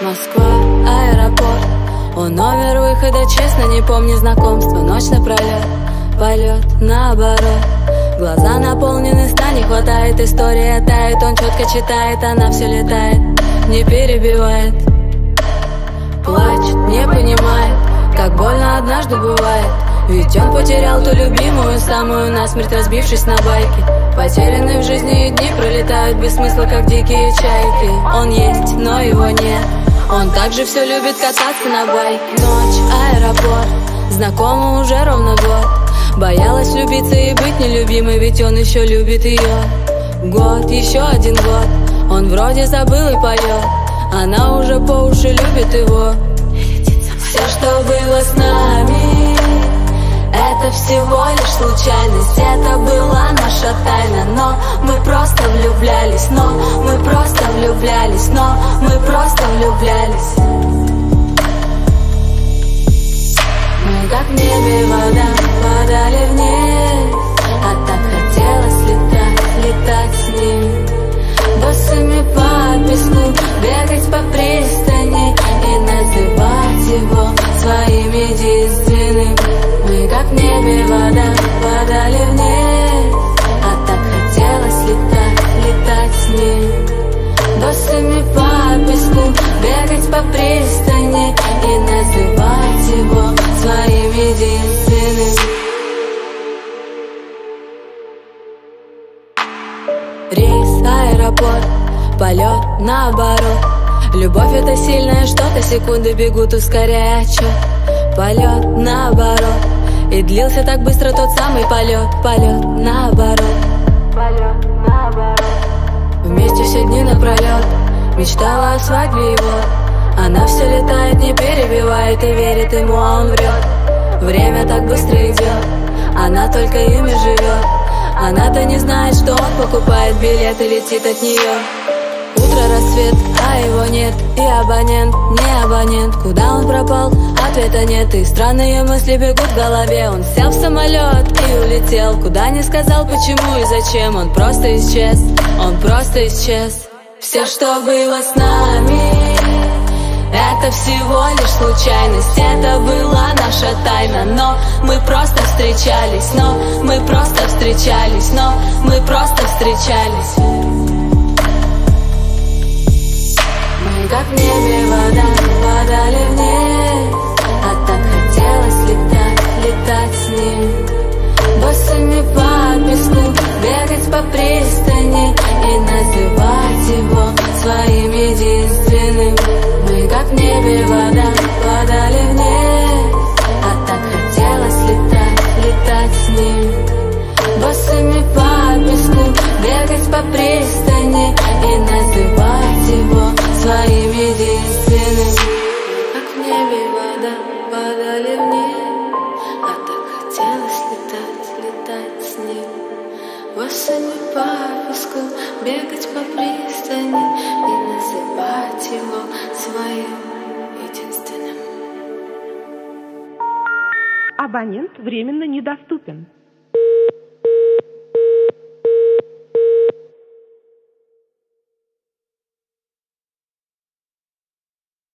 Москва, аэропорт. Он номер выхода, честно не помню знакомства. Ночь напролет, полет наоборот. Глаза наполнены сна, не хватает, история тает. Он четко читает, она все летает, не перебивает. Плачет, не понимает, как больно однажды бывает. Ведь он потерял ту любимую, самую насмерть разбившись на байке. Потерянные в жизни дни пролетают без смысла, как дикие чайки. Он есть, но его нет. Он также все любит кататься на байке. Ночь, аэропорт, знакомы уже ровно год. Боялась влюбиться и быть нелюбимой, ведь он еще любит ее. Год, еще один год, он вроде забыл и поет. Она уже по уши любит его. Все, что было с нами, это всего лишь случайность. Это была наша тайна, но мы просто влюблялись. Но мы просто влюблялись, но мы просто влюблялись. Мы как в небе вода, падали вниз. А так хотелось летать, летать с ним. Босыми по песку, бегать по пристани и называть его своим единственным. Мы как в небе вода, падали вниз. А так хотелось летать, летать с ним. Босыми по песку, бегать по пристани и называть его своим единственным. Рейс, аэропорт, полет наоборот. Любовь это сильное что-то, секунды бегут, ускоряя отчет. Полет наоборот. И длился так быстро тот самый полет. Полет наоборот. Полет наоборот. Вместе все дни напролет. Мечтала о свадьбе его. Она все летает, не перебивает и верит ему, а он врет. Время так быстро идет. Она только ими живет. Она-то не знает, что он покупает билет и летит от нее. Утро, рассвет, а его нет. И абонент, не абонент. Куда он пропал? Ответа нет. И странные мысли бегут в голове. Он сел в самолет и улетел. Куда не сказал, почему и зачем. Он просто исчез, он просто исчез. Все, что было с нами, это всего лишь случайность. Это была наша тайна. Но мы просто встречались. Но мы просто встречались. Но мы просто встречались. Мы как в небе вода, падали вниз. А так хотелось летать, летать с ним. Босыми по песку, бегать по пристани и называть его своим единственным. Мы как в небе вода, падали вниз. А так хотелось летать, летать с ним. Босыми по песку, бегать по пристани и называть его своим единственным. Как в небе вода, падали вниз. А так хотелось летать, летать с ним. Босыми по песку, бегать по пристани и называть его своим единственным. Абонент временно недоступен.